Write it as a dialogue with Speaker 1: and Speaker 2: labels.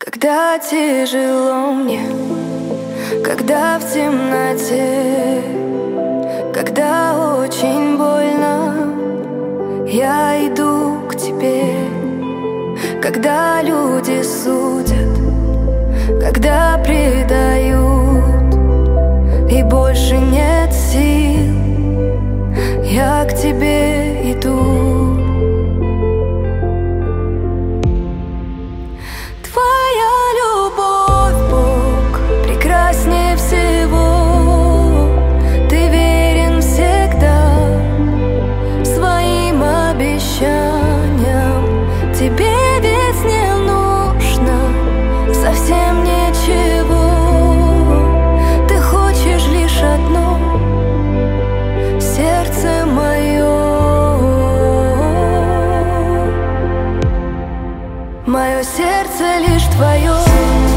Speaker 1: Когда тяжело мне, когда в темноте, когда очень больно, я иду к тебе. Когда люди судят, когда предают, и больше нет сил, я к тебе иду. Тебе ведь не нужно совсем ничего. Ты хочешь лишь одно — сердце мое. Мое сердце лишь твое.